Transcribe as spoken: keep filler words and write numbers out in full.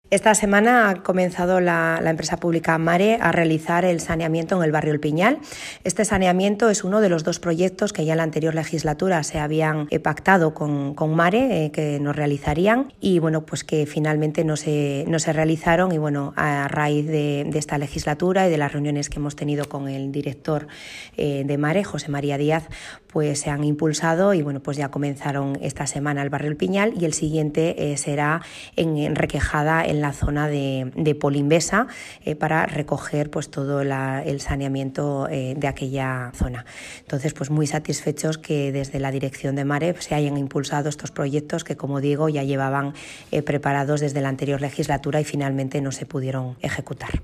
Esta semana ha comenzado la, la empresa pública Mare a realizar el saneamiento en el barrio El Piñal. Este saneamiento es uno de los dos proyectos que ya en la anterior legislatura se habían eh, pactado con, con Mare, eh, que nos realizarían y bueno, pues que finalmente no se, no se realizaron y bueno, a raíz de, de esta legislatura y de las reuniones que hemos tenido con el director eh, de Mare, José María Díaz, pues se han impulsado y bueno, pues ya comenzaron esta semana el barrio El Piñal y el siguiente eh, será en, en Requejada, en la zona de, de Polimbesa, eh, para recoger pues todo la, el saneamiento eh, de aquella zona. Entonces, pues muy satisfechos que desde la dirección de Mare se hayan impulsado estos proyectos que, como digo, ya llevaban eh, preparados desde la anterior legislatura y finalmente no se pudieron ejecutar.